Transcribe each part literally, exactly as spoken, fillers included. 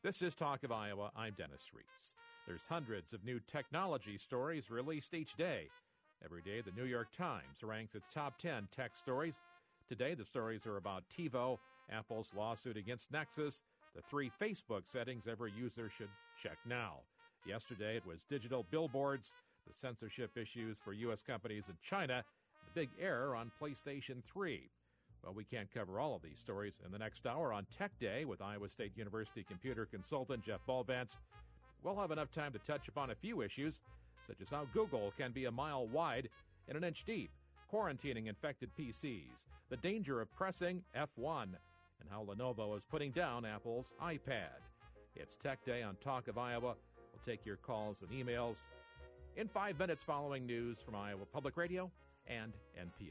This is Talk of Iowa. I'm Dennis Reese. There's hundreds of new technology stories released each day. Every day, the New York Times ranks its top ten tech stories. Today, the stories are about TiVo, Apple's lawsuit against Nexus, the three Facebook settings every user should check now. Yesterday, it was digital billboards, the censorship issues for U S companies in China, the big error on PlayStation three. Well, we can't cover all of these stories in the next hour on Tech Day with Iowa State University computer consultant Jeff Balvance. We'll have enough time to touch upon a few issues, such as how Google can be a mile wide and an inch deep, quarantining infected P Cs, the danger of pressing F one, and how Lenovo is putting down Apple's iPad. It's Tech Day on Talk of Iowa. We'll take your calls and emails in five minutes following news from Iowa Public Radio and N P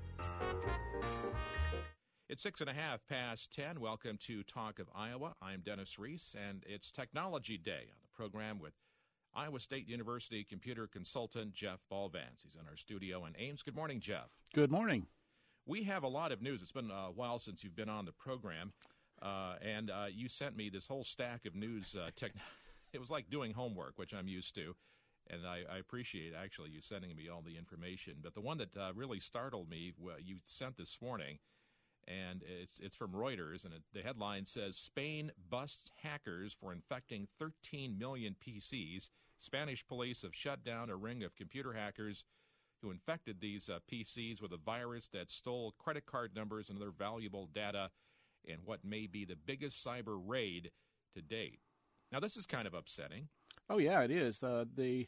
R. It's six and a half past ten. Welcome to Talk of Iowa. I'm Dennis Reese, and it's Technology Day on the program with Iowa State University computer consultant Jeff Balvance. He's in our studio in Ames. Good morning, Jeff. Good morning. We have a lot of news. It's been a while since you've been on the program, uh, and uh, you sent me this whole stack of news. Uh, tech- it was like doing homework, which I'm used to, and I, I appreciate, actually, you sending me all the information. But the one that uh, really startled me, well, you sent this morning, and it's it's from Reuters, and it, the headline says, Spain busts hackers for infecting thirteen million P Cs. Spanish police have shut down a ring of computer hackers who infected these uh, P Cs with a virus that stole credit card numbers and other valuable data in what may be the biggest cyber raid to date. Now, this is kind of upsetting. Oh, yeah, it is. Uh, the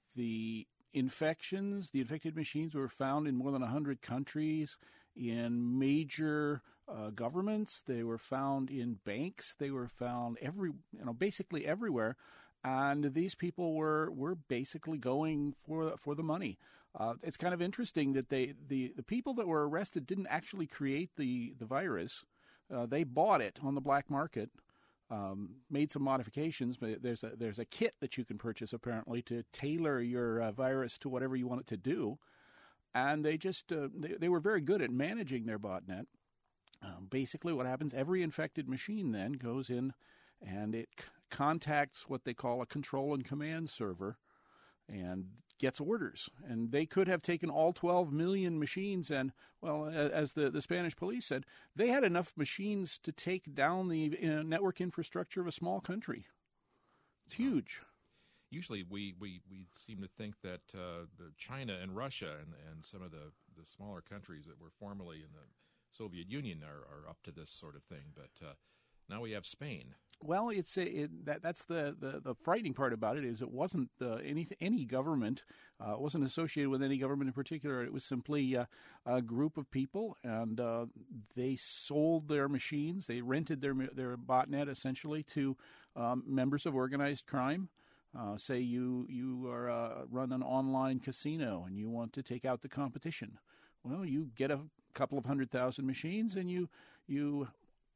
the infections, the infected machines were found in more than one hundred countries, in major uh, governments. They were found in banks. They were found every, you know, basically everywhere. And these people were were basically going for for the money. Uh, it's kind of interesting that they the, the people that were arrested didn't actually create the the virus. Uh, they bought it on the black market. Um, made some modifications, but there's a there's a kit that you can purchase apparently to tailor your uh, virus to whatever you want it to do, and they just uh, they, they were very good at managing their botnet. Um, basically, what happens? Every infected machine then goes in, and it c- contacts what they call a control and command server, and gets orders. And they could have taken all twelve million machines and, well, as the, the Spanish police said, they had enough machines to take down the uh, network infrastructure of a small country. It's huge. Usually we, we, we seem to think that uh, China and Russia and, and some of the, the smaller countries that were formerly in the Soviet Union are, are up to this sort of thing, but uh, now we have Spain. Well, it's it, that that's the, the, the frightening part about it is it wasn't uh, any any government. Uh, it wasn't associated with any government in particular. It was simply uh, a group of people, and uh, they sold their machines. They rented their their botnet essentially to um, members of organized crime. Uh, say you you are uh, run an online casino and you want to take out the competition. Well, you get a couple of hundred thousand machines and you you.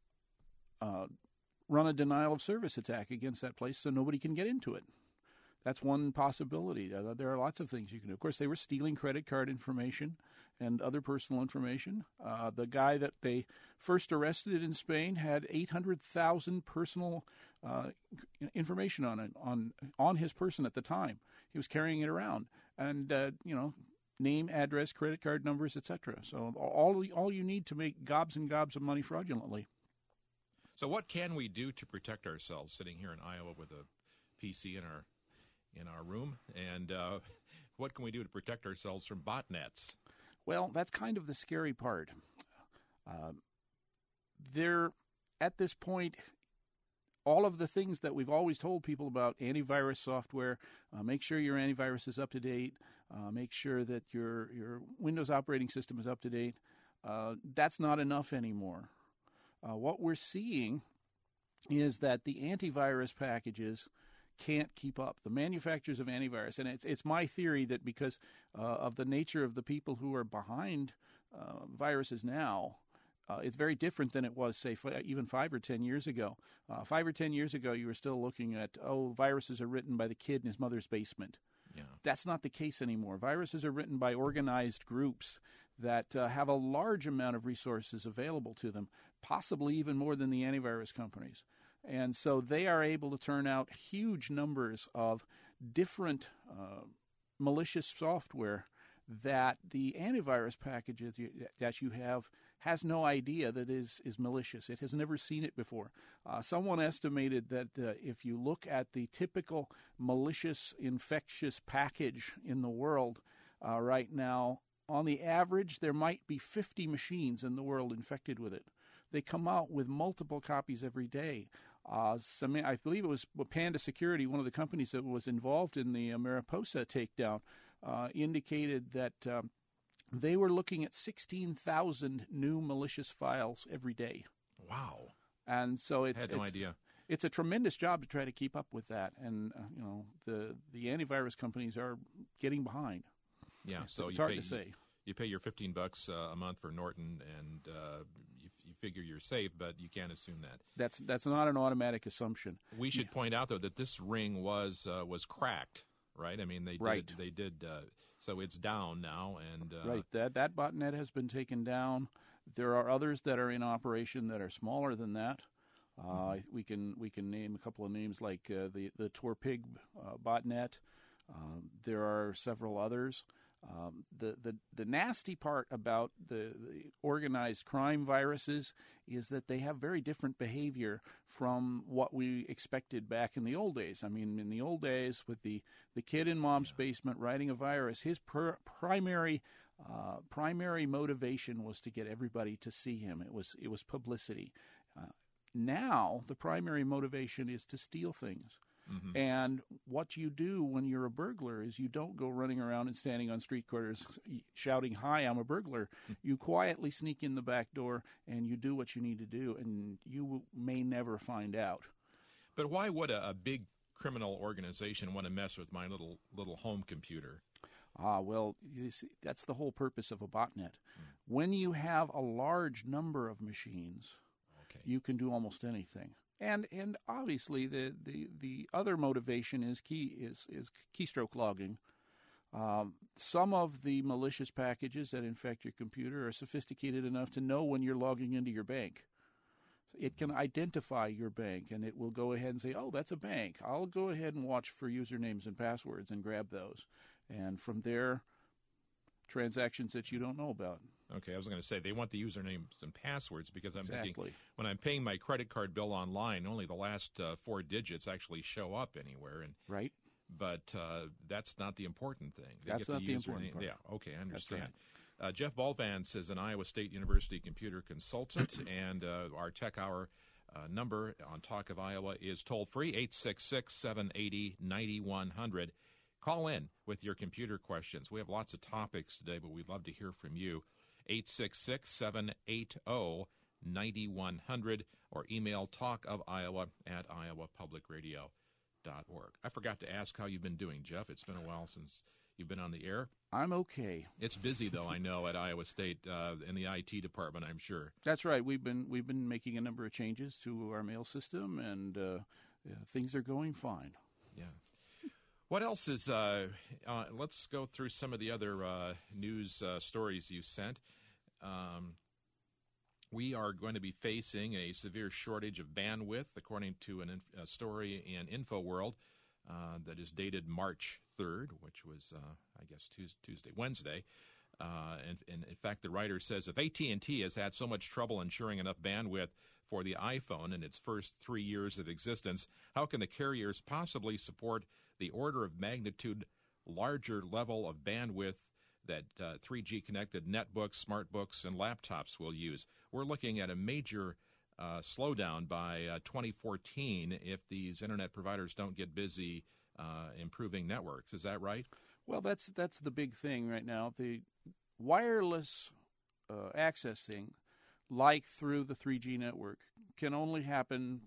Uh, run a denial of service attack against that place so nobody can get into it. That's one possibility. Uh, there are lots of things you can do. Of course, they were stealing credit card information and other personal information. Uh, the guy that they first arrested in Spain had eight hundred thousand personal uh, information on it, on on his person at the time. He was carrying it around. And, uh, you know, name, address, credit card numbers, et cetera. So all all you need to make gobs and gobs of money fraudulently. So what can we do to protect ourselves sitting here in Iowa with a P C in our in our room? And uh, what can we do to protect ourselves from botnets? Well, that's kind of the scary part. Uh, there, at this point, all of the things that we've always told people about antivirus software, uh, make sure your antivirus is up to date, uh, make sure that your, your Windows operating system is up to date, uh, that's not enough anymore. Uh, what we're seeing is that the antivirus packages can't keep up. The manufacturers of antivirus, and it's it's my theory that because uh, of the nature of the people who are behind uh, viruses now, uh, it's very different than it was, say, f- even five or ten years ago. Uh, five or ten years ago, you were still looking at, oh, viruses are written by the kid in his mother's basement. Yeah. That's not the case anymore. Viruses are written by organized groups that uh, have a large amount of resources available to them, possibly even more than the antivirus companies. And so they are able to turn out huge numbers of different uh, malicious software that the antivirus packages you, that you have has no idea that is, is malicious. It has never seen it before. Uh, someone estimated that uh, if you look at the typical malicious infectious package in the world uh, right now, on the average, there might be fifty machines in the world infected with it. They come out with multiple copies every day. Uh, some, I believe it was Panda Security, one of the companies that was involved in the uh, Mariposa takedown, uh, indicated that um, they were looking at sixteen thousand new malicious files every day. Wow. And so it's, I had no it's, idea. It's a tremendous job to try to keep up with that. And, uh, you know, the, the antivirus companies are getting behind. Yeah, so so it's you hard pay, to say. You, you pay your fifteen bucks uh, a month for Norton, and uh, you, you figure you're safe, but you can't assume that. That's that's not an automatic assumption. We should yeah. point out, though, that this ring was uh, was cracked, right? I mean, they right. did. They did. Uh, so it's down now, and uh, right. That that botnet has been taken down. There are others that are in operation that are smaller than that. Uh, mm-hmm. We can we can name a couple of names like uh, the the Torpig uh, botnet. Uh, there are several others. Um, the, the the nasty part about the, the organized crime viruses is that they have very different behavior from what we expected back in the old days. I mean, in the old days, with the, the kid in mom's yeah. basement writing a virus, his per, primary uh, primary motivation was to get everybody to see him. It was it was publicity. Uh, now the primary motivation is to steal things. Mm-hmm. And what you do when you're a burglar is you don't go running around and standing on street corners shouting, "Hi, I'm a burglar." Mm-hmm. You quietly sneak in the back door and you do what you need to do, and you may never find out. But why would a, a big criminal organization want to mess with my little little home computer? Ah, well, you see, that's the whole purpose of a botnet. Mm. When you have a large number of machines, okay. you can do almost anything. And and obviously the, the, the other motivation is key is, is keystroke logging. Um, some of the malicious packages that infect your computer are sophisticated enough to know when you're logging into your bank. It can identify your bank, and it will go ahead and say, "Oh, that's a bank. I'll go ahead and watch for usernames and passwords and grab those." And from there, transactions that you don't know about. Okay, I was going to say they want the usernames and passwords because I'm exactly. thinking when I'm paying my credit card bill online, only the last uh, four digits actually show up anywhere. And right. But uh, that's not the important thing. They that's get not the, the username. important part. Yeah, okay, I understand. Right. Uh, Jeff Balvance is an Iowa State University computer consultant, and uh, our Tech Hour uh, number on Talk of Iowa is toll-free, eight six six, seven eight zero, nine one zero zero. Call in with your computer questions. We have lots of topics today, but we'd love to hear from you. eight six six, seven eight zero, nine one zero zero or email talkofiowa at iowa public radio dot org. I forgot to ask how you've been doing, Jeff. It's been a while since you've been on the air. I'm okay. It's busy, though, I know, at Iowa State uh, in the I T department, I'm sure. That's right. We've been we've been making a number of changes to our mail system, and uh, yeah, things are going fine. Yeah. What else is, uh, uh, let's go through some of the other uh, news uh, stories you sent. Um, we are going to be facing a severe shortage of bandwidth, according to an, a story in InfoWorld uh, that is dated March third, which was, uh, I guess, Tuesday, Wednesday. Uh, and, and in fact, the writer says, if A T and T has had so much trouble ensuring enough bandwidth for the iPhone in its first three years of existence, how can the carriers possibly support the order of magnitude larger level of bandwidth that uh, three G connected netbooks, smartbooks, and laptops will use? We're looking at a major uh, slowdown by uh, twenty fourteen if these internet providers don't get busy uh, improving networks. Is that right? Well, that's that's the big thing right now. The wireless uh, accessing, like through the three G network, can only happen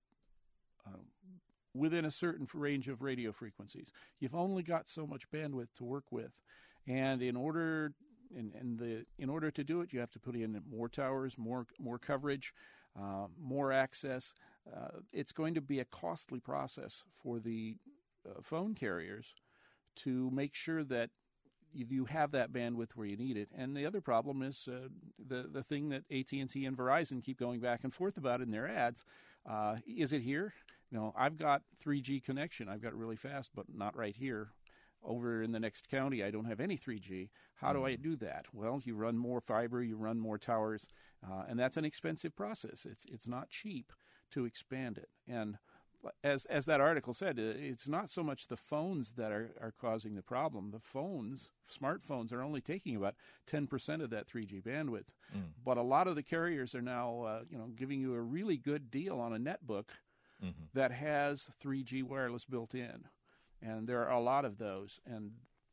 uh, within a certain range of radio frequencies. You've only got so much bandwidth to work with, and in order in, in the in order to do it, you have to put in more towers, more more coverage, uh, more access. Uh, it's going to be a costly process for the uh, phone carriers to make sure that you, you have that bandwidth where you need it. And the other problem is uh, the the thing that A T and T and Verizon keep going back and forth about in their ads. Uh, is it here? You know, I've got three G connection. I've got it really fast, but not right here. Over in the next county, I don't have any three G. How do I do that? Well, you run more fiber, you run more towers, uh, and that's an expensive process. It's it's not cheap to expand it. And as as that article said, it's not so much the phones that are, are causing the problem. The phones, smartphones, are only taking about ten percent of that three G bandwidth. Mm. But a lot of the carriers are now, uh, you know, giving you a really good deal on a netbook mm-hmm. that has three G wireless built in. And there are a lot of those, and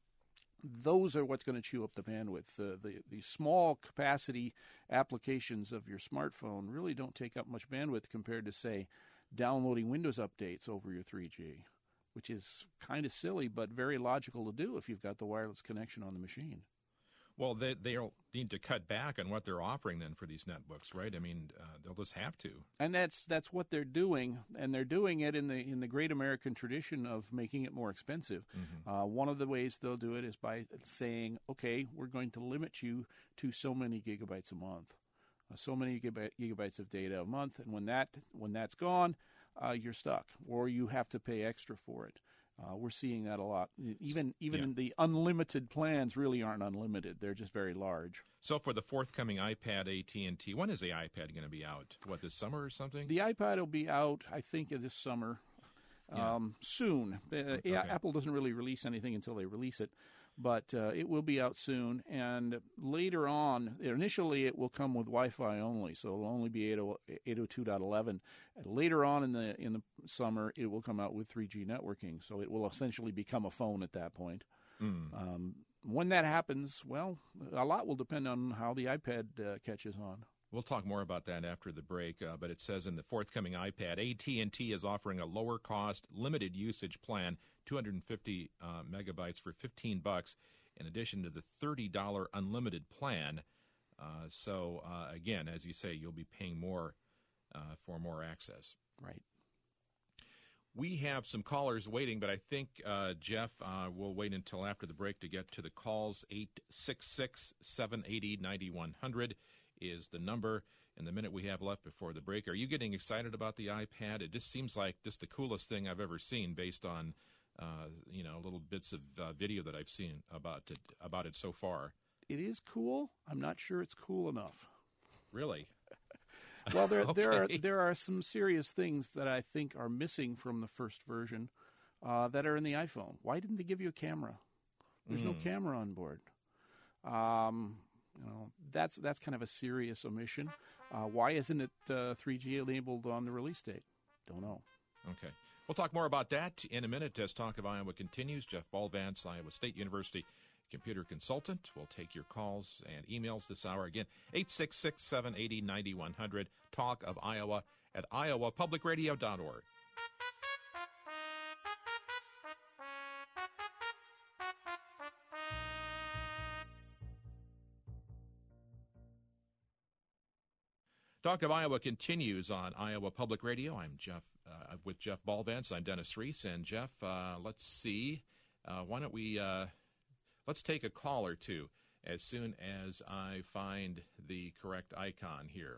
those are what's going to chew up the bandwidth. The, the the small capacity applications of your smartphone really don't take up much bandwidth compared to, say, downloading Windows updates over your three G, which is kind of silly but very logical to do if you've got the wireless connection on the machine. Well, they, they'll need to cut back on what they're offering then for these netbooks, right? I mean, uh, they'll just have to. And that's that's what they're doing, and they're doing it in the in the great American tradition of making it more expensive. Mm-hmm. Uh, one of the ways they'll do it is by saying, okay, we're going to limit you to so many gigabytes a month, uh, so many gigabyte, gigabytes of data a month, and when that when that's gone, uh, you're stuck, or you have to pay extra for it. Uh, we're seeing that a lot. Even even yeah. the unlimited plans really aren't unlimited. They're just very large. So for the forthcoming iPad A T and T, when is the iPad going to be out? What, this summer or something? The iPad will be out, I think, this summer, yeah. um, soon. Uh, okay. Apple doesn't really release anything until they release it, but uh, it will be out soon. And later on, initially it will come with Wi-Fi only, so it'll only be eight oh two dot eleven. And later on in the in the summer, it will come out with three G networking, so it will essentially become a phone at that point. Mm. Um, when that happens, well, a lot will depend on how the iPad uh, catches on. We'll talk more about that after the break, uh, but it says in the forthcoming iPad, A T and T is offering a lower-cost, limited usage plan, two hundred fifty uh, megabytes for fifteen bucks, in addition to the thirty dollars unlimited plan. Uh, so, uh, again, as you say, you'll be paying more uh, for more access. Right. We have some callers waiting, but I think, uh, Jeff, uh, we'll wait until after the break to get to the calls. eight six six, seven eight zero, nine one zero zero is the number. In the minute we have left before the break, are you getting excited about the iPad? It just seems like just the coolest thing I've ever seen based on, uh, you know, little bits of uh, video that I've seen about it, about it so far. It is cool. I'm not sure it's cool enough. Really? Well, there okay. there are there are some serious things that I think are missing from the first version uh, that are in the iPhone. Why didn't they give you a camera? There's mm. no camera on board. Um, you know, that's that's kind of a serious omission. Uh, why isn't it uh, three G enabled on the release date? Don't know. Okay. We'll talk more about that in a minute as Talk of Iowa continues. Jeff Balvance, Iowa State University computer consultant. We'll take your calls and emails this hour. Again, eight six six, seven eight zero, nine one zero zero, Talk of Iowa at iowa public radio dot org. Talk of Iowa continues on Iowa Public Radio. I'm Jeff uh, with Jeff Balvance. I'm Dennis Reese. And Jeff, uh, let's see. Uh, why don't we uh, let's take a call or two as soon as I find the correct icon here.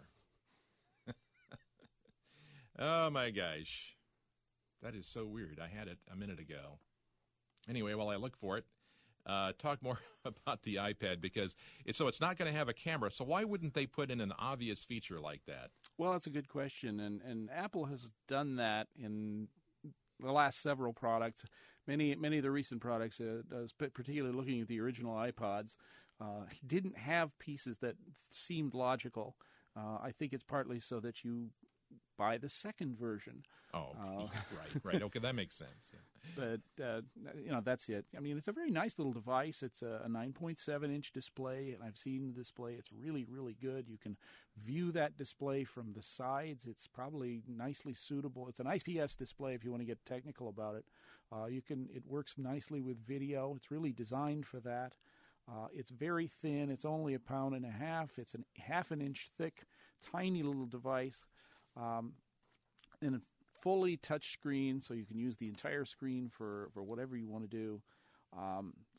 Oh my gosh, that is so weird. I had it a minute ago. Anyway, while I look for it, uh, talk more about the iPad because it's, so it's not going to have a camera. So why wouldn't they put in an obvious feature like that? Well, that's a good question, and and Apple has done that in the last several products. Many many of the recent products, uh, particularly looking at the original iPods, uh, didn't have pieces that seemed logical. Uh, I think it's partly so that you buy the second version. Oh, uh, right, right. Okay, that makes sense. Yeah. But, uh, you know, that's it. I mean, it's a very nice little device. It's a, a nine point seven inch display, and I've seen the display. It's really, really good. You can view that display from the sides. It's probably nicely suitable. It's an I P S display if you want to get technical about it. Uh, you can. It works nicely with video. It's really designed for that. Uh, it's very thin. It's only a pound and a half. It's a half an inch thick, tiny little device. Um, and a fully touch screen, so you can use the entire screen for, for whatever you want to do. Um,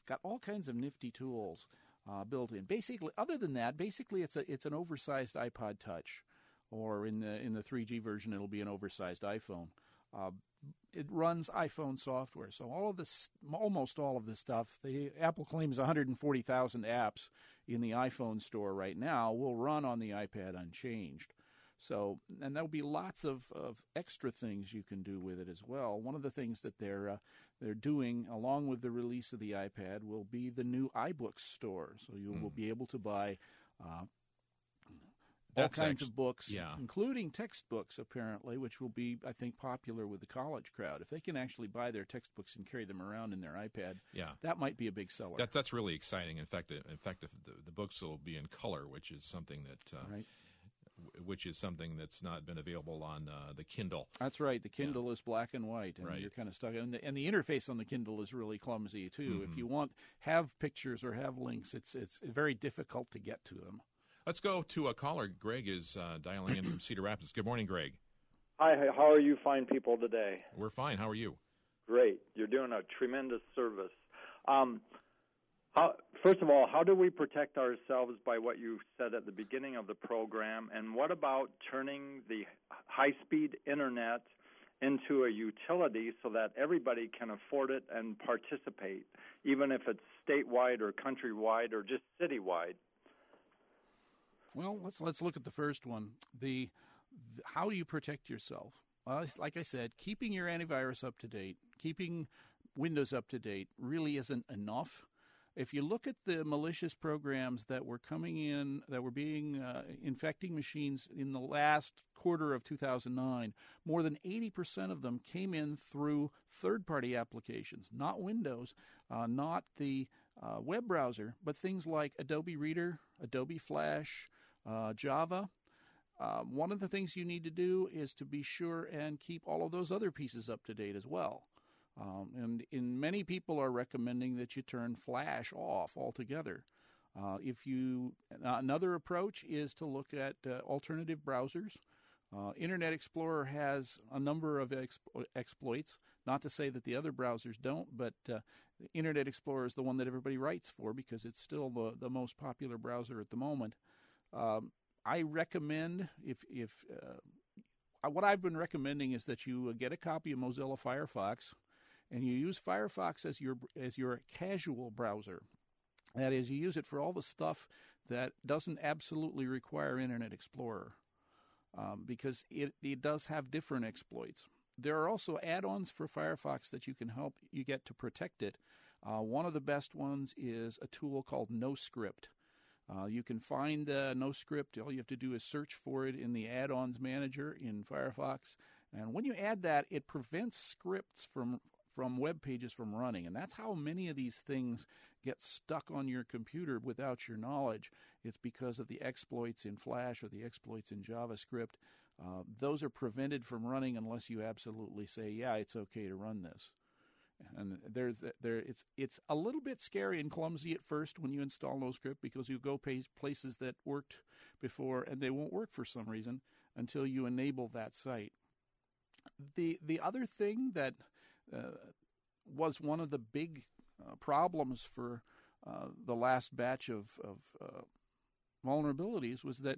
got all kinds of nifty tools uh, built in. Basically, other than that, basically it's a it's an oversized iPod Touch, or in the in the three G version, it'll be an oversized iPhone. Uh, it runs iPhone software, so all of this, almost all of this stuff, the Apple claims one hundred forty thousand apps in the iPhone store right now will run on the iPad unchanged. So, and there'll be lots of, of extra things you can do with it as well. One of the things that they're uh, they're doing, along with the release of the iPad, will be the new iBooks store. So you mm. will be able to buy uh, all That's kinds actually, of books, yeah. including textbooks, apparently, which will be, I think, popular with the college crowd. If they can actually buy their textbooks and carry them around in their iPad, yeah. that might be a big seller. That, that's really exciting. In fact, in fact, the, the books will be in color, which is something that, uh, right. which is something that's not been available on uh, the Kindle. That's right. The Kindle yeah. is black and white, and right. you're kind of stuck. And the, and the interface on the Kindle is really clumsy too. Mm-hmm. If you want have pictures or have links, it's it's very difficult to get to them. Let's go to a caller. Greg is uh, dialing in from Cedar Rapids. Good morning, Greg. Hi, how are you fine people today? We're fine. How are you? Great. You're doing a tremendous service. Um, how, first of all, how do we protect ourselves by what you said at the beginning of the program? And what about turning the high-speed Internet into a utility so that everybody can afford it and participate, even if it's statewide or countrywide or just citywide? Well, let's let's look at the first one. The, the how do you protect yourself? Well, like I said, keeping your antivirus up to date, keeping Windows up to date really isn't enough. If you look at the malicious programs that were coming in, that were being uh, infecting machines in the last quarter of two thousand nine, more than eighty percent of them came in through third-party applications, not Windows, uh, not the uh, web browser, but things like Adobe Reader, Adobe Flash, uh, Java. Uh, one of the things you need to do is to be sure and keep all of those other pieces up to date as well. Um, and in many people are recommending that you turn Flash off altogether. Uh, if you uh, another approach is to look at uh, alternative browsers. Uh, Internet Explorer has a number of expo- exploits. Not to say that the other browsers don't, but uh, Internet Explorer is the one that everybody writes for because it's still the, the most popular browser at the moment. Um, I recommend if if uh, what I've been recommending is that you get a copy of Mozilla Firefox. And you use Firefox as your as your casual browser. That is, you use it for all the stuff that doesn't absolutely require Internet Explorer, um, because it, it does have different exploits. There are also add-ons for Firefox that you can help you get to protect it. Uh, one of the best ones is a tool called NoScript. Uh, you can find uh, NoScript. All you have to do is search for it in the add-ons manager in Firefox. And when you add that, it prevents scripts from from web pages from running. And that's how many of these things get stuck on your computer without your knowledge. It's because of the exploits in Flash or the exploits in JavaScript. Uh, those are prevented from running unless you absolutely say, yeah, it's okay to run this. And there's there it's it's a little bit scary and clumsy at first when you install NoScript, because you go places that worked before and they won't work for some reason until you enable that site. The the other thing that Uh, was one of the big uh, problems for uh, the last batch of, of uh, vulnerabilities was that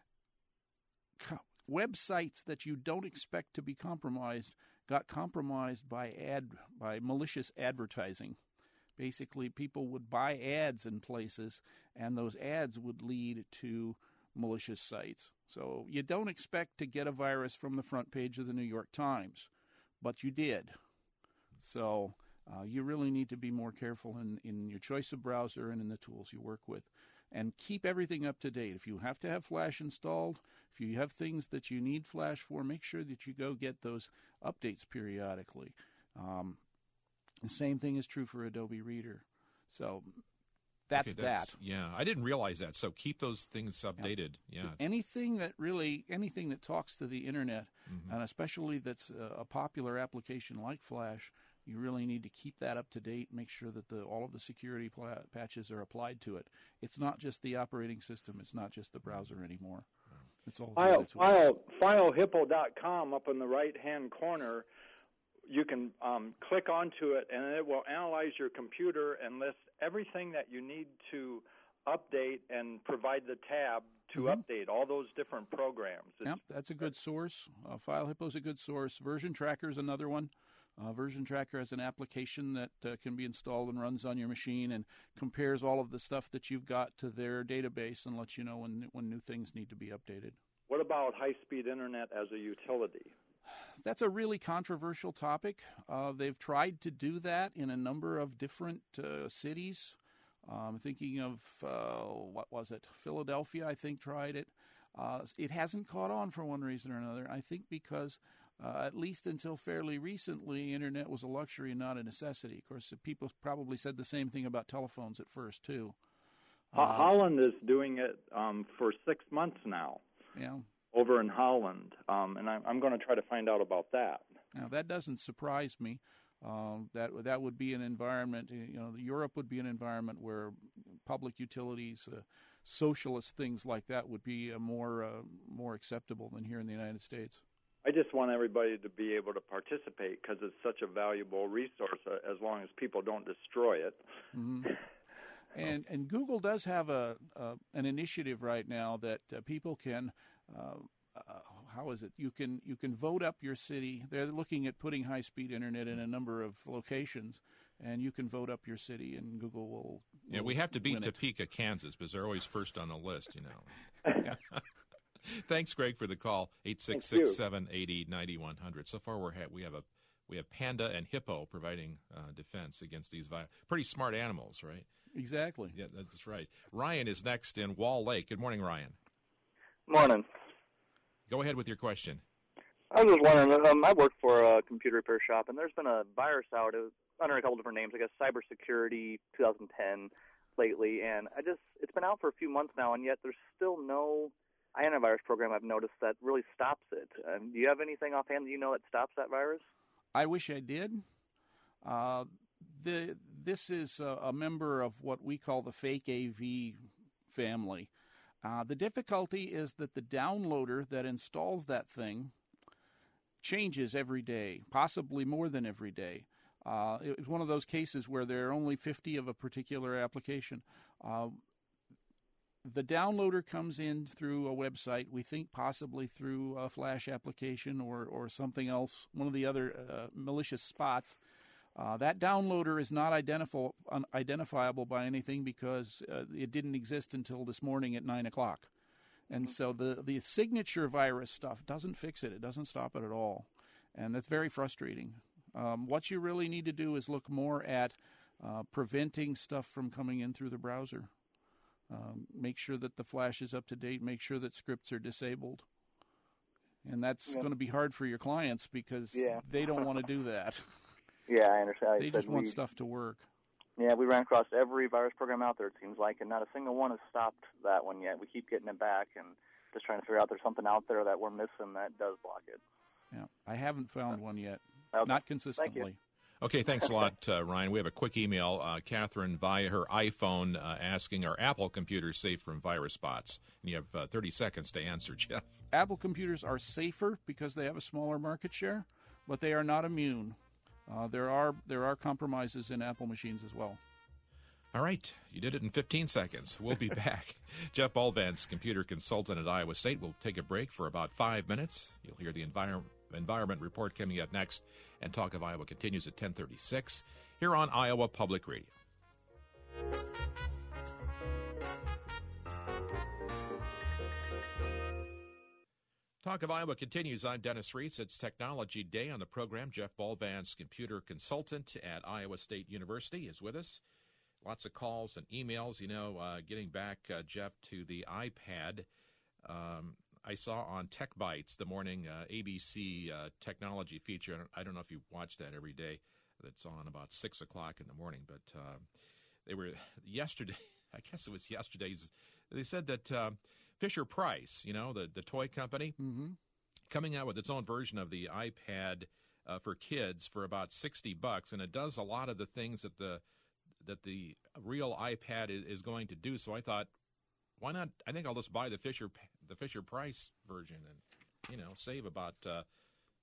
co- websites that you don't expect to be compromised got compromised by ad by malicious advertising. Basically, people would buy ads in places, and those ads would lead to malicious sites. So you don't expect to get a virus from the front page of the New York Times, but you did. So uh, you really need to be more careful in, in your choice of browser and in the tools you work with. And keep everything up to date. If you have to have Flash installed, if you have things that you need Flash for, make sure that you go get those updates periodically. Um, the same thing is true for Adobe Reader. So that's, okay, that's that. Yeah, I didn't realize that. So keep those things updated. Yeah. yeah anything that really, anything that talks to the Internet, mm-hmm. and especially that's a, a popular application like Flash, you really need to keep that up to date. Make sure that the all of the security pla- patches are applied to it. It's not just the operating system. It's not just the browser anymore. It's all file, file, file hippo dot com up in the right-hand corner you can um, click onto it, and it will analyze your computer and list everything that you need to update and provide the tab to mm-hmm. update all those different programs. Yep, that's a good source. Uh, FileHippo is a good source. Version Tracker is another one. Uh, Version Tracker has an application that uh, can be installed and runs on your machine and compares all of the stuff that you've got to their database and lets you know when when new things need to be updated. What about high-speed internet as a utility? That's a really controversial topic. Uh, they've tried to do that in a number of different uh, cities. Um, thinking of, uh, what was it, Philadelphia, I think, tried it. Uh, it hasn't caught on for one reason or another. I think because, uh, at least until fairly recently, internet was a luxury and not a necessity. Of course, people probably said the same thing about telephones at first, too. Uh, Holland is doing it um, for six months now. Yeah. Over in Holland, um, and I'm, I'm going to try to find out about that. Now, that doesn't surprise me. Uh, that that would be an environment, you know, Europe would be an environment where public utilities, uh, socialist things like that would be uh, more uh, more acceptable than here in the United States. I just want everybody to be able to participate because it's such a valuable resource uh, as long as people don't destroy it. Mm-hmm. And and Google does have a uh, an initiative right now that uh, people can. Uh, uh, how is it? You can you can vote up your city. They're looking at putting high-speed internet in a number of locations, and you can vote up your city, and Google will. will yeah, we have to beat Topeka, it. Kansas, because they're always first on the list, you know. Thanks, Greg, for the call. eight six six, seven eight zero, nine one zero zero. So far, we're ha- we have a we have Panda and Hippo providing uh, defense against these vi- pretty smart animals, right? Exactly. Yeah, that's right. Ryan is next in Wall Lake. Good morning, Ryan. Morning. Go ahead with your question. I was just wondering, um, I work for a computer repair shop, and there's been a virus out it was under a couple different names, I guess Cybersecurity twenty ten lately, and I just it's been out for a few months now, and yet there's still no antivirus program I've noticed that really stops it. Um, do you have anything offhand that you know that stops that virus? I wish I did. Uh, the this is a, a member of what we call the fake A V family. Uh, the difficulty is that the downloader that installs that thing changes every day, possibly more than every day. Uh, it's one of those cases where there are only fifty of a particular application. Uh, the downloader comes in through a website, we think possibly through a Flash application or, or something else, one of the other uh, malicious spots. Uh, that downloader is not identif- un- identifiable by anything because uh, it didn't exist until this morning at nine o'clock. And so the, the signature virus stuff doesn't fix it. It doesn't stop it at all. And that's very frustrating. Um, what you really need to do is look more at uh, preventing stuff from coming in through the browser. Um, make sure that the Flash is up to date. Make sure that scripts are disabled. And that's yeah. going to be hard for your clients because yeah. they don't want to do that. Yeah, I understand. They I just want we, stuff to work. Yeah, we ran across every virus program out there, it seems like, and not a single one has stopped that one yet. We keep getting it back and just trying to figure out there's something out there that we're missing that does block it. Yeah, I haven't found one yet. Okay. Not consistently. Thank you. Okay, thanks a lot, uh, Ryan. We have a quick email. Uh, Catherine via her iPhone uh, asking, are Apple computers safe from virus bots? And you have uh, thirty seconds to answer, Jeff. Apple computers are safer because they have a smaller market share, but they are not immune. Uh, there are there are compromises in Apple machines as well. All right. You did it in fifteen seconds. We'll be back. Jeff Balvance, computer consultant at Iowa State. We'll take a break for about five minutes. You'll hear the envir- Environment Report coming up next, and Talk of Iowa continues at ten thirty-six here on Iowa Public Radio. Talk of Iowa continues. I'm Dennis Reese. It's Technology Day on the program. Jeff Balvance, computer consultant at Iowa State University, is with us. Lots of calls and emails. You know, uh, getting back, uh, Jeff, to the iPad, um, I saw on Tech Bites the morning uh, A B C uh, technology feature. I don't know if you watch that every day. That's on about six o'clock in the morning. But uh, they were yesterday, I guess it was yesterday's, they said that uh, Fisher Price, you know, the, the toy company, mm-hmm. coming out with its own version of the iPad uh, for kids for about sixty bucks. And it does a lot of the things that the that the real iPad is, is going to do. So I thought, why not? I think I'll just buy the Fisher the Fisher Price version and, you know, save about uh,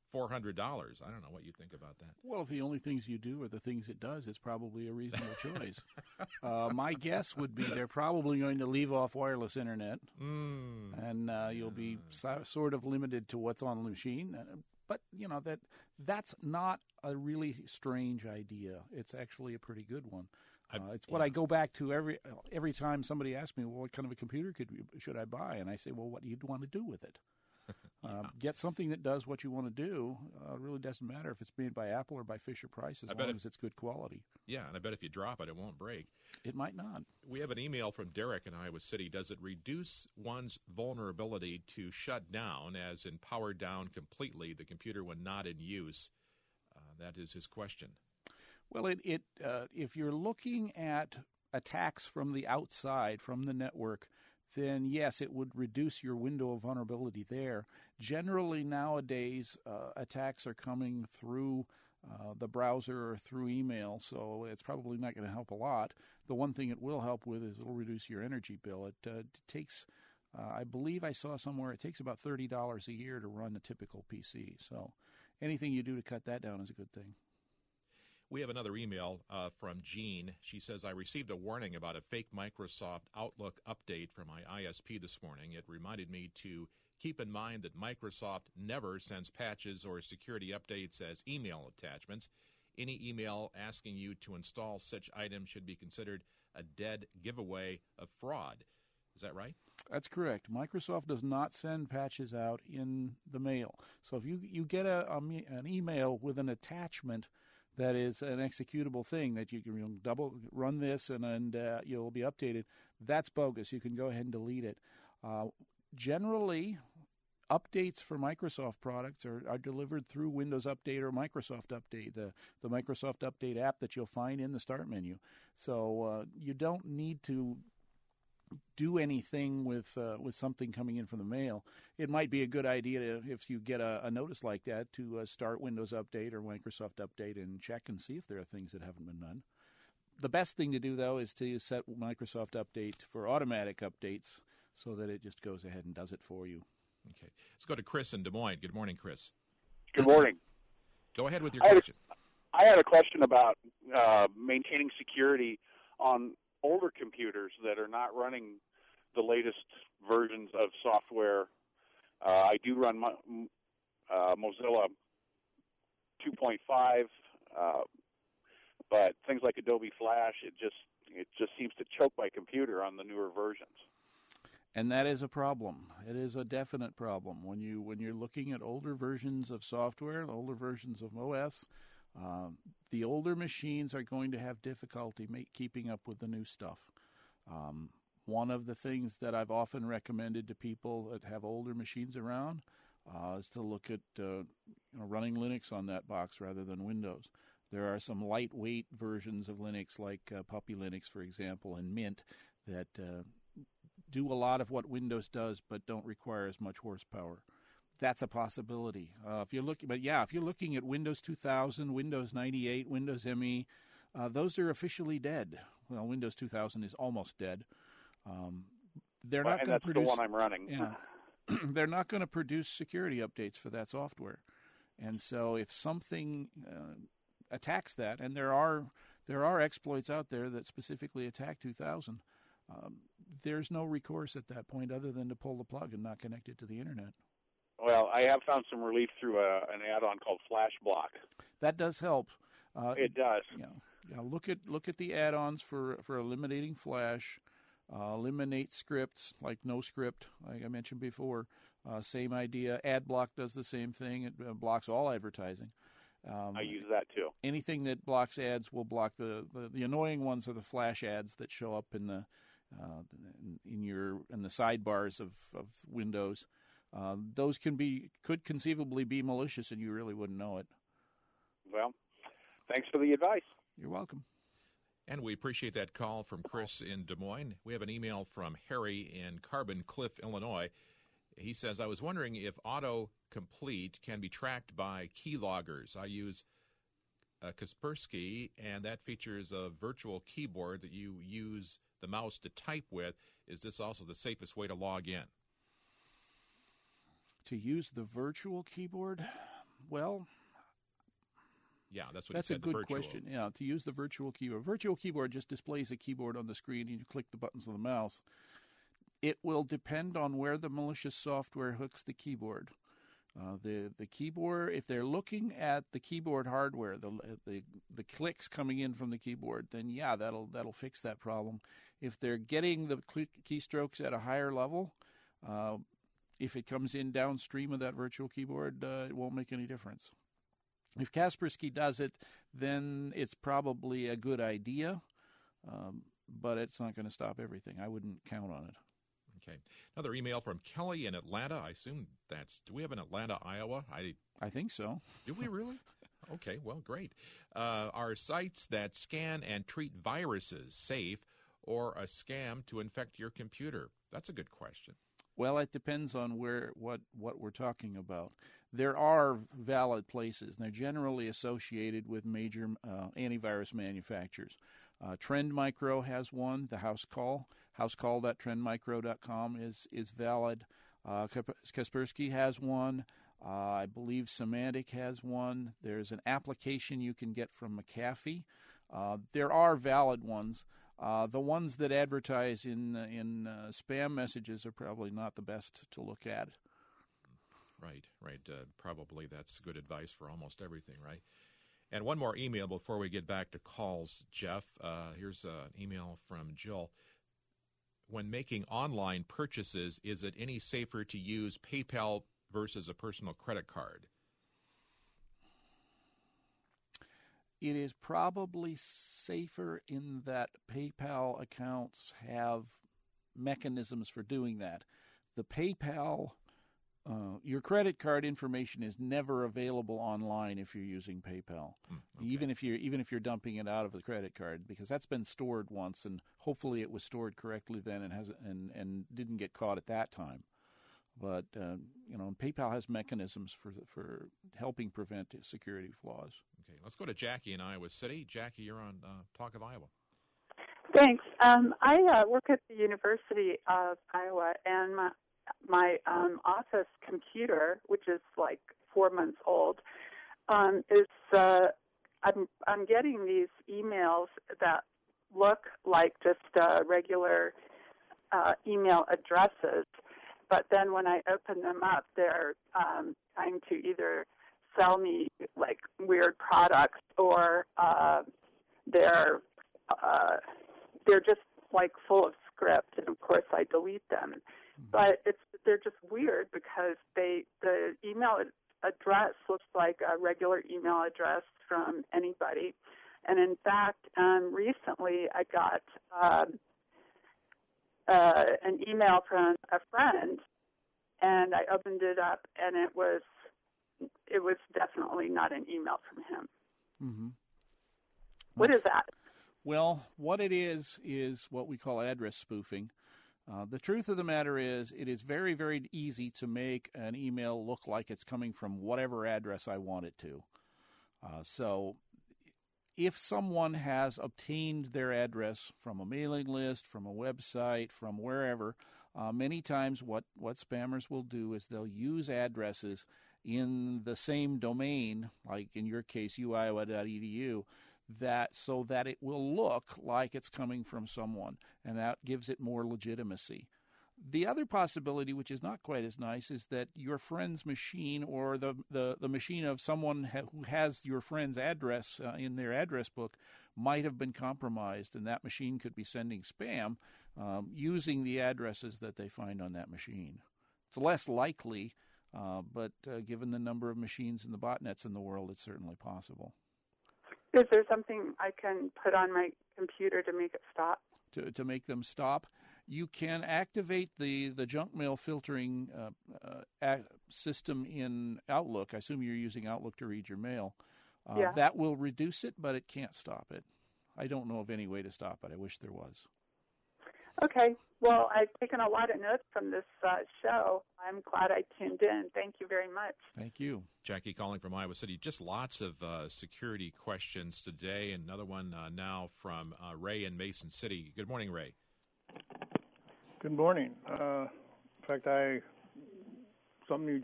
four hundred dollars. I don't know what you think about that. Well, if the only things you do are the things it does, it's probably a reasonable choice. Uh, my guess would be they're probably going to leave off wireless internet, mm. and uh, you'll be so, sort of limited to what's on the machine. Uh, but, you know, that that's not a really strange idea. It's actually a pretty good one. Uh, it's what yeah. I go back to every every time somebody asks me, well, what kind of a computer could we, should I buy? And I say, well, what do you want to do with it? yeah. uh, get something that does what you want to do. Uh, it really doesn't matter if it's made by Apple or by Fisher-Price, as I long if, as it's good quality. Yeah, and I bet if you drop it, it won't break. It might not. We have an email from Derek in Iowa City. Does it reduce one's vulnerability to shut down, as in power down completely the computer when not in use? Uh, that is his question. Well, it, it uh, if you're looking at attacks from the outside, from the network, then yes, it would reduce your window of vulnerability there. Generally, nowadays, uh, attacks are coming through uh, the browser or through email, so it's probably not going to help a lot. The one thing it will help with is it'll reduce your energy bill. It, uh, it takes, uh, I believe I saw somewhere, it takes about thirty dollars a year to run a typical P C. So anything you do to cut that down is a good thing. We have another email uh, from Jean. She says, I received a warning about a fake Microsoft Outlook update from my I S P this morning. It reminded me to keep in mind that Microsoft never sends patches or security updates as email attachments. Any email asking you to install such items should be considered a dead giveaway of fraud. Is that right? That's correct. Microsoft does not send patches out in the mail. So if you, you get a, a, an email with an attachment that is an executable thing that you can you know, double run this and, and uh, you'll be updated, that's bogus. You can go ahead and delete it. Uh, generally, updates for Microsoft products are, are delivered through Windows Update or Microsoft Update, the, the Microsoft Update app that you'll find in the Start menu. So uh, you don't need to do anything with uh, with something coming in from the mail. It might be a good idea to, if you get a, a notice like that, to uh, start Windows Update or Microsoft Update and check and see if there are things that haven't been done. The best thing to do, though, is to set Microsoft Update for automatic updates so that it just goes ahead and does it for you. Okay. Let's go to Chris in Des Moines. Good morning, Chris. Good morning. Go ahead with your I question. Had a, I had a question about uh, maintaining security on older computers that are not running the latest versions of software. Uh, I do run Mo- uh, Mozilla two point five, uh, but things like Adobe Flash, it just it just seems to choke my computer on the newer versions. And that is a problem. It is a definite problem when you when you're looking at older versions of software, older versions of O S. Um, the older machines are going to have difficulty make, keeping up with the new stuff. Um, one of the things that I've often recommended to people that have older machines around uh, is to look at uh, you know, running Linux on that box rather than Windows. There are some lightweight versions of Linux, like uh, Puppy Linux, for example, and Mint, that uh, do a lot of what Windows does but don't require as much horsepower. That's a possibility. Uh, if you're looking, but yeah, if you're looking at Windows two thousand, Windows ninety-eight, Windows M E, uh, those are officially dead. Well, Windows two thousand is almost dead. Um, they're well, not going to produce. That's the one I'm running. Yeah, they're not going to produce security updates for that software, and so if something uh, attacks that, and there are there are exploits out there that specifically attack two thousand, um, there's no recourse at that point other than to pull the plug and not connect it to the internet. Well, I have found some relief through a, an add-on called FlashBlock. That does help. Uh, it does. You know, you know, look at look at the add-ons for, for eliminating Flash. Uh, eliminate scripts like NoScript, like I mentioned before. Uh, same idea. AdBlock does the same thing. It uh, blocks all advertising. Um, I use that too. Anything that blocks ads will block the, the, the annoying ones are the Flash ads that show up in the uh, in, in your in the sidebars of, of Windows. Uh, those can be could conceivably be malicious, and you really wouldn't know it. Well, thanks for the advice. You're welcome. And we appreciate that call from Chris in Des Moines. We have an email from Harry in Carbon Cliff, Illinois. He says, I was wondering if autocomplete can be tracked by keyloggers. I use uh, Kaspersky, and that features a virtual keyboard that you use the mouse to type with. Is this also the safest way to log in? To use the virtual keyboard? well, Yeah, that's what that's you a said, good the virtual. question. Yeah, to use the virtual keyboard. Virtual keyboard just displays a keyboard on the screen, and you click the buttons of the mouse. It will depend on where the malicious software hooks the keyboard. Uh, the the keyboard, if they're looking at the keyboard hardware, the the the clicks coming in from the keyboard, then yeah, that'll that'll fix that problem. If they're getting the keystrokes at a higher level, uh, if it comes in downstream of that virtual keyboard, uh, it won't make any difference. If Kaspersky does it, then it's probably a good idea, um, but it's not going to stop everything. I wouldn't count on it. Okay. Another email from Kelly in Atlanta. I assume that's, do we have an Atlanta, Iowa? I I think so. Do we really? Okay, well, great. Uh, are sites that scan and treat viruses safe or a scam to infect your computer? That's a good question. Well, it depends on where what, what we're talking about. There are valid places, and they're generally associated with major uh, antivirus manufacturers. Uh, Trend Micro has one, the House Call. housecall dot trend micro dot com is, is valid. Uh, Kaspersky has one. Uh, I believe Symantec has one. There's an application you can get from McAfee. Uh, there are valid ones. Uh, the ones that advertise in in uh, spam messages are probably not the best to look at. Right, right. Uh, probably that's good advice for almost everything, right? And one more email before we get back to calls, Jeff. Uh, here's an email from Jill. When making online purchases, is it any safer to use PayPal versus a personal credit card? It is probably safer in that PayPal accounts have mechanisms for doing that. The PayPal, uh, your credit card information is never available online if you're using PayPal, mm, okay. even if you're even if you're dumping it out of the credit card, because that's been stored once, and hopefully it was stored correctly then and has and and didn't get caught at that time. But uh, you know, PayPal has mechanisms for for helping prevent security flaws. Okay, let's go to Jackie in Iowa City. Jackie, you're on uh, Talk of Iowa. Thanks. Um, I uh, work at the University of Iowa, and my my um, office computer, which is like four months old, um, is uh, I'm I'm getting these emails that look like just uh, regular uh, email addresses. But then when I open them up, they're um, trying to either sell me like weird products, or uh, they're uh, they're just like full of script. And of course, I delete them. Mm-hmm. But it's they're just weird because they the email address looks like a regular email address from anybody. And in fact, um, recently I got. Um, Uh, an email from a friend, and I opened it up, and it was it was definitely not an email from him. Mm-hmm. What is that? Well, what it is is what we call address spoofing. Uh, the truth of the matter is, it is very, very easy to make an email look like it's coming from whatever address I want it to. Uh, so. If someone has obtained their address from a mailing list, from a website, from wherever, uh, many times what, what spammers will do is they'll use addresses in the same domain, like in your case, u iowa dot e d u, that so that it will look like it's coming from someone, and that gives it more legitimacy. The other possibility, which is not quite as nice, is that your friend's machine or the, the, the machine of someone ha- who has your friend's address uh, in their address book might have been compromised, and that machine could be sending spam um, using the addresses that they find on that machine. It's less likely, uh, but uh, given the number of machines and the botnets in the world, it's certainly possible. Is there something I can put on my computer to make it stop? To, to make them stop? You can activate the, the junk mail filtering uh, uh, system in Outlook. I assume you're using Outlook to read your mail. Uh, yeah. That will reduce it, but it can't stop it. I don't know of any way to stop it. I wish there was. Okay. Well, I've taken a lot of notes from this uh, show. I'm glad I tuned in. Thank you very much. Thank you. Jackie calling from Iowa City. Just lots of uh, security questions today. Another one uh, now from uh, Ray in Mason City. Good morning, Ray. Good morning. Uh, in fact, I something you just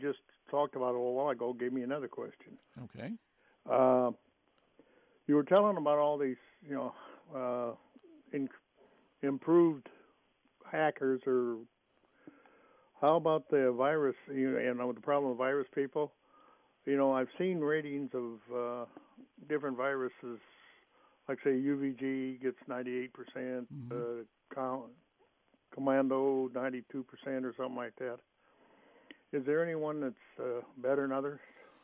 talked about a little while ago gave me another question. Okay. Uh, you were telling about all these, you know, uh, in, improved hackers, or how about the virus, you know, and the problem with virus people? You know, I've seen ratings of uh, different viruses, like say U V G gets ninety-eight percent, mm-hmm. uh, com- Commando ninety-two percent or something like that. Is there anyone that's uh, better than others?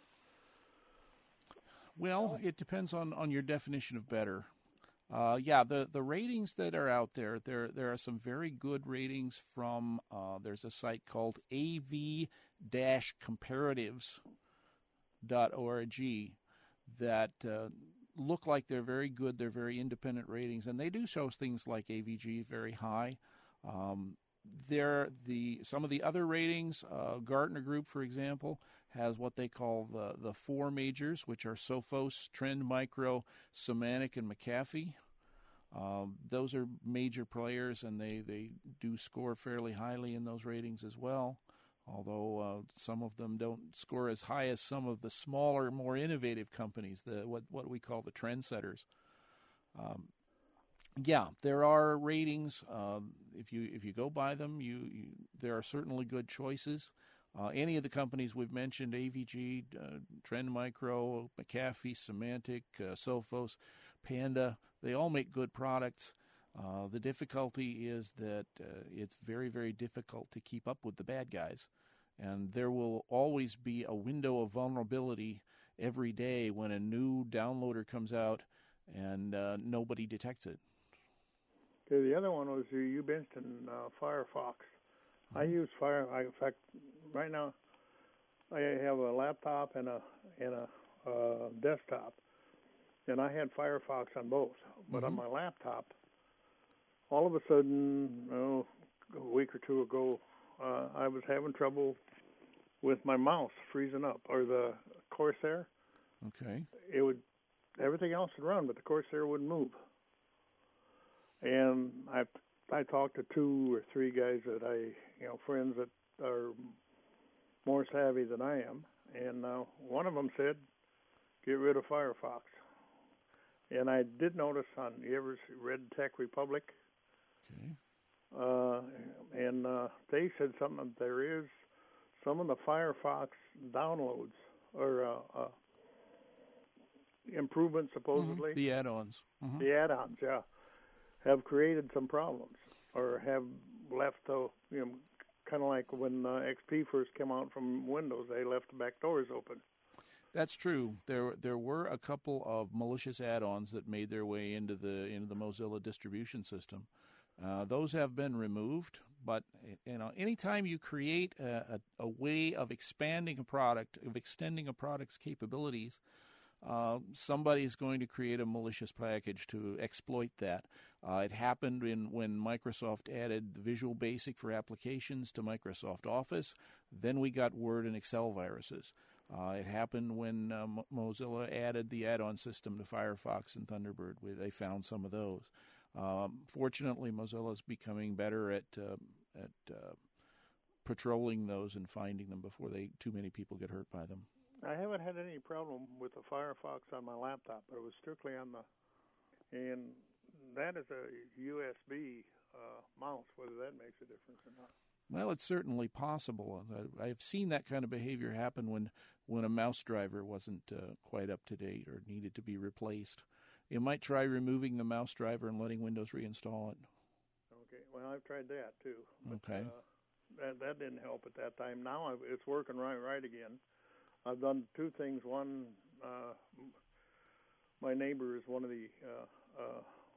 Well, it depends on, on your definition of better. Uh, yeah, the, the ratings that are out there, there there are some very good ratings from, uh, there's a site called A V comparatives dot org that uh, look like they're very good. They're very independent ratings, and they do show things like A V G very high. Um, there, the some of the other ratings, uh, Gartner Group, for example, has what they call the, the four majors, which are Sophos, Trend Micro, Symantec, and McAfee. Um, those are major players, and they, they do score fairly highly in those ratings as well, although uh, some of them don't score as high as some of the smaller, more innovative companies, the what, what we call the trendsetters. Um, yeah, there are ratings. Um, if you if you go by them, you, you there are certainly good choices. Uh, any of the companies we've mentioned, A V G, uh, Trend Micro, McAfee, Symantec, uh, Sophos, Panda, they all make good products. Uh, the difficulty is that uh, it's very, very difficult to keep up with the bad guys. And there will always be a window of vulnerability every day when a new downloader comes out and uh, nobody detects it. Okay, the other one was you, you mentioned uh, Firefox. Mm-hmm. I use Fire. I, in fact, right now I have a laptop and a and a uh, desktop, and I had Firefox on both. But mm-hmm. on my laptop, all of a sudden, oh, a week or two ago, uh, I was having trouble with my mouse freezing up, or the Corsair. Okay. It would, everything else would run, but the Corsair wouldn't move. And I I talked to two or three guys that I, you know, friends that are more savvy than I am, and uh, one of them said, get rid of Firefox. And I did notice on, you ever read Tech Republic? Okay. Uh, and uh, they said something, there is some of the Firefox downloads, or uh, uh, improvements supposedly. Mm-hmm. The add-ons. Mm-hmm. The add-ons, yeah, have created some problems, or have left, the, you know, kind of like when uh, X P first came out from Windows, they left the back doors open. That's true. There there were a couple of malicious add-ons that made their way into the into the Mozilla distribution system. Uh, those have been removed, but you know, anytime you create a, a, a way of expanding a product, of extending a product's capabilities, uh, somebody is going to create a malicious package to exploit that. Uh, it happened in when Microsoft added Visual Basic for applications to Microsoft Office. Then we got Word and Excel viruses. Uh, it happened when uh, Mo- Mozilla added the add-on system to Firefox and Thunderbird. Where they found some of those. Um, fortunately, Mozilla is becoming better at uh, at uh, patrolling those and finding them before they too many people get hurt by them. I haven't had any problem with the Firefox on my laptop, but it was strictly on the, and that is a U S B uh, mouse. Whether that makes a difference or not. Well, it's certainly possible. I've seen that kind of behavior happen when, when a mouse driver wasn't uh, quite up to date or needed to be replaced. You might try removing the mouse driver and letting Windows reinstall it. Okay. Well, I've tried that too. But, okay. Uh, that that didn't help at that time. Now I've, it's working right right again. I've done two things. One, uh, my neighbor is one of the uh, uh,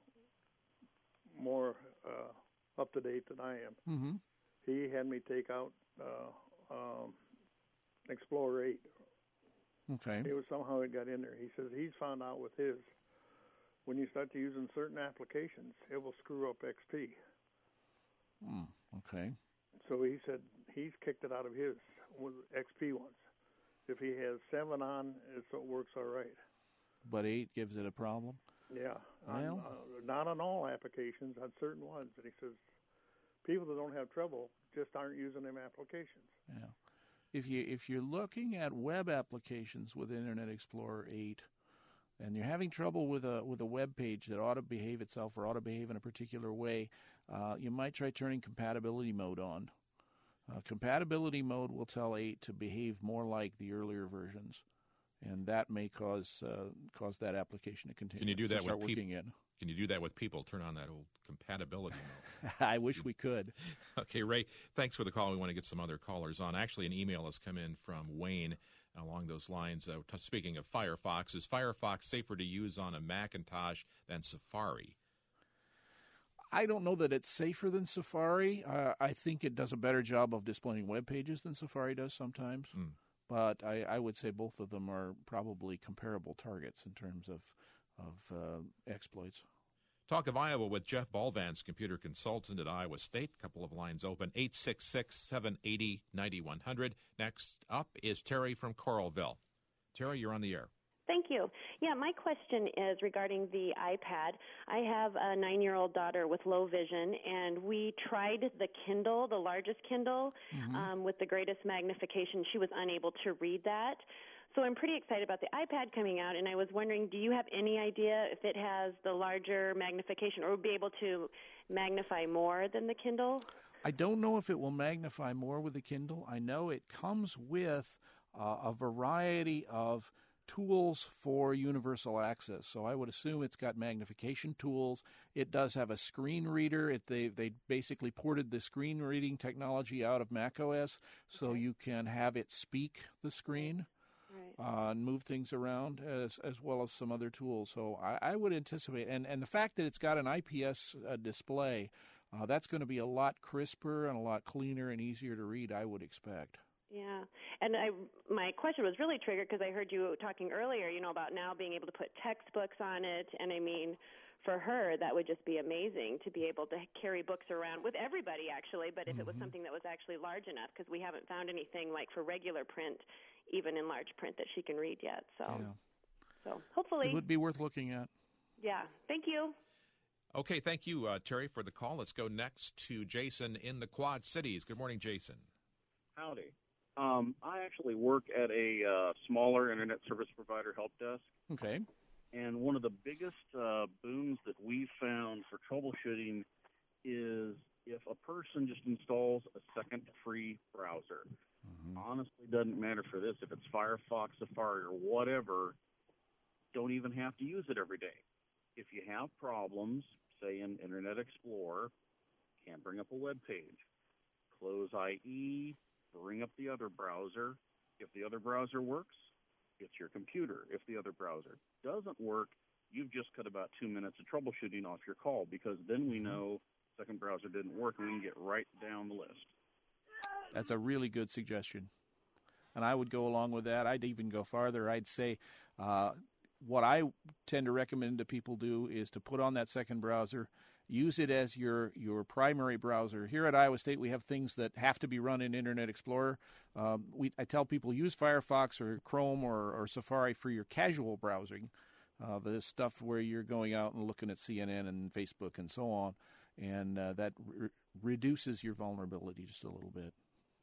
more uh, up to date than I am. Mm-hmm. He had me take out uh, um, Explorer eight. Okay. It was somehow it got in there. He says he's found out with his, when you start to using certain applications, it will screw up X P. Mm, okay. So he said he's kicked it out of his X P ones. If he has seven on, it works all right. But eight gives it a problem? Yeah. Well. On, uh, not on all applications, on certain ones. And he says people that don't have trouble just aren't using them applications. Yeah. if you if you're looking at web applications with Internet Explorer eight, and you're having trouble with a with a web page that ought to behave itself or ought to behave in a particular way, uh, you might try turning compatibility mode on. Uh, compatibility mode will tell eight to behave more like the earlier versions, and that may cause uh, cause that application to continue. Can you do that start with working people? in? Can you do that with people? Turn on that old compatibility mode. I wish we could. Okay, Ray, thanks for the call. We want to get some other callers on. Actually, an email has come in from Wayne along those lines. Uh, t- speaking of Firefox, is Firefox safer to use on a Macintosh than Safari? I don't know that it's safer than Safari. Uh, I think it does a better job of displaying web pages than Safari does sometimes. Mm. But I, I would say both of them are probably comparable targets in terms of of uh, exploits. Talk of Iowa with Jeff Balvance, computer consultant at Iowa State. Couple of lines open, eight six six, seven eight zero, nine one zero zero. Next up is Terry from Coralville. Terry, you're on the air. Thank you. Yeah, my question is regarding the iPad. I have a nine-year-old daughter with low vision, and we tried the Kindle, the largest Kindle, mm-hmm. um, with the greatest magnification. She was unable to read that. So I'm pretty excited about the iPad coming out, and I was wondering, do you have any idea if it has the larger magnification or will be able to magnify more than the Kindle? I don't know if it will magnify more with the Kindle. I know it comes with uh, a variety of tools for universal access. So I would assume it's got magnification tools. It does have a screen reader. It, they they basically ported the screen reading technology out of macOS, so okay. you can have it speak the screen right. uh, and move things around, as as well as some other tools. So I, I would anticipate, and, and the fact that it's got an I P S uh, display, uh, that's going to be a lot crisper and a lot cleaner and easier to read, I would expect. Yeah, and I, my question was really triggered because I heard you talking earlier, you know, about now being able to put textbooks on it, and I mean, for her, that would just be amazing to be able to carry books around with everybody, actually, but if mm-hmm. it was something that was actually large enough, because we haven't found anything like for regular print, even in large print, that she can read yet, so, yeah. so hopefully. It would be worth looking at. Yeah, thank you. Okay, thank you, uh, Terry, for the call. Let's go next to Jason in the Quad Cities. Good morning, Jason. Howdy. Um, I actually work at a uh, smaller internet service provider help desk. Okay. And one of the biggest uh, boons that we've found for troubleshooting is if a person just installs a second free browser. Mm-hmm. Honestly, doesn't matter for this. If it's Firefox, Safari, or whatever, don't even have to use it every day. If you have problems, say in Internet Explorer, can't bring up a web page, close I E, bring up the other browser. If the other browser works, it's your computer. If the other browser doesn't work, you've just cut about two minutes of troubleshooting off your call, because then we know the second browser didn't work and we can get right down the list. That's a really good suggestion. And I would go along with that. I'd even go farther. I'd say uh, what I tend to recommend to people do is to put on that second browser, use it as your, your primary browser. Here at Iowa State, we have things that have to be run in Internet Explorer. Um, we, I tell people use Firefox or Chrome or, or Safari for your casual browsing, uh, the stuff where you're going out and looking at C N N and Facebook and so on, and uh, that re- reduces your vulnerability just a little bit.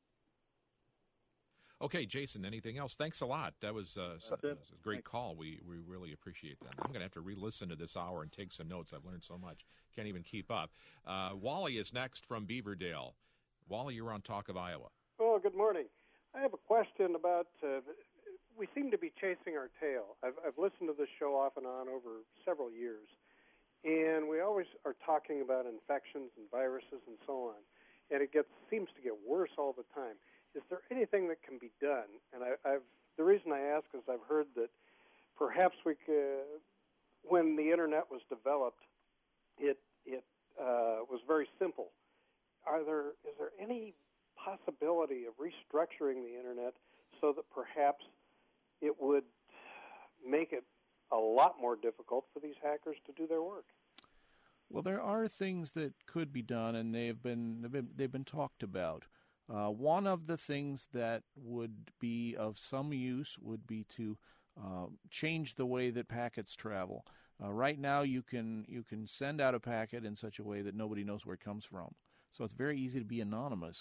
Okay, Jason, anything else? Thanks a lot. That was, uh, that was a great call. We we really appreciate that. I'm going to have to re-listen to this hour and take some notes. I've learned so much. Can't even keep up. Uh, Wally is next from Beaverdale. Wally, you're on Talk of Iowa. Oh, good morning. I have a question about, uh, we seem to be chasing our tail. I've, I've listened to this show off and on over several years, and we always are talking about infections and viruses and so on, and it gets seems to get worse all the time. Is there anything that can be done? And I, I've the reason I ask is I've heard that perhaps we could, when the internet was developed, it it uh, was very simple. Are there is there any possibility of restructuring the internet so that perhaps it would make it a lot more difficult for these hackers to do their work? Well, there are things that could be done, and they've been they've been, they've been talked about. Uh, one of the things that would be of some use would be to uh, change the way that packets travel. Uh, right now, you can you can send out a packet in such a way that nobody knows where it comes from. So it's very easy to be anonymous.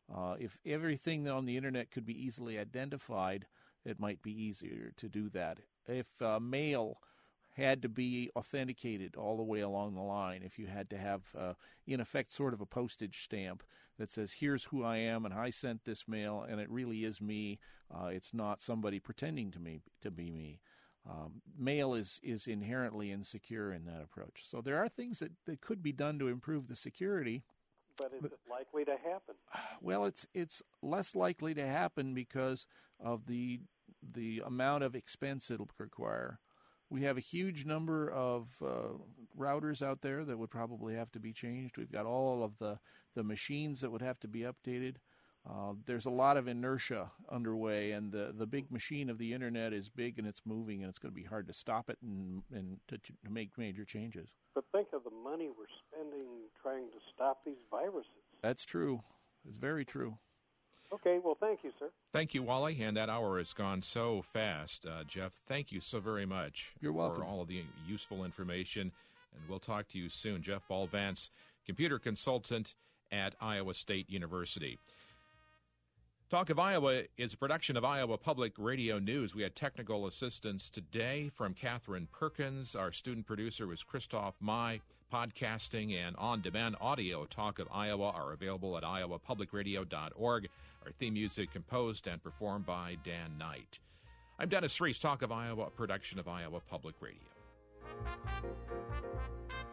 Uh, if everything on the internet could be easily identified, it might be easier to do that. If uh, mail had to be authenticated all the way along the line, if you had to have, uh, in effect, sort of a postage stamp that says, here's who I am, and I sent this mail, and it really is me, uh, it's not somebody pretending to me to be me. Um, mail is, is inherently insecure in that approach. So there are things that, that could be done to improve the security. But is it likely to happen? Well, it's it's less likely to happen because of the the amount of expense it'll require. We have a huge number of uh, routers out there that would probably have to be changed. We've got all of the, the machines that would have to be updated. Uh, there's a lot of inertia underway, and the, the big machine of the Internet is big and it's moving, and it's going to be hard to stop it and, and to, to make major changes. But think of the money we're spending trying to stop these viruses. That's true. It's very true. Okay, well, thank you, sir. Thank you, Wally. And that hour has gone so fast. Uh, Jeff, thank you so very much. You're welcome. For all of the useful information. And we'll talk to you soon. Jeff Ball-Vance, computer consultant at Iowa State University. Talk of Iowa is a production of Iowa Public Radio News. We had technical assistance today from Catherine Perkins. Our student producer was Christoph Mai. Podcasting and on-demand audio Talk of Iowa are available at iowa public radio dot org. Our theme music composed and performed by Dan Knight. I'm Dennis Reese, Talk of Iowa, a production of Iowa Public Radio.